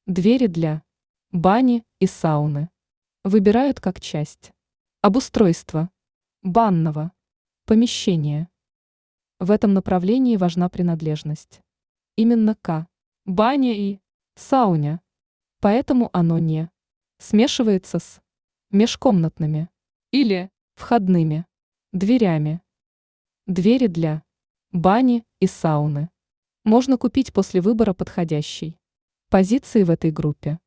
Двери для бани и сауны выбирают как часть обустройства банного помещения. В этом направлении важна принадлежность именно к бане и сауне, поэтому оно не смешивается с межкомнатными или входными дверями. Двери для бани и сауны можно купить после выбора подходящей позиции в этой группе.